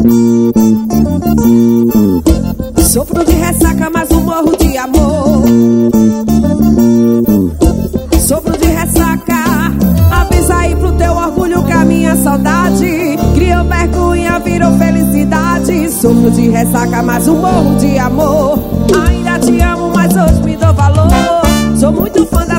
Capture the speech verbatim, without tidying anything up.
Sofro de ressaca, mas não morro de amor. Sofro de ressaca, avisa aí pro teu orgulho que a minha saudade criou vergonha, virou felicidade. Sofro de ressaca, mas não morro de amor. Ainda te amo, mas hoje me dou valor. Sou muito fã da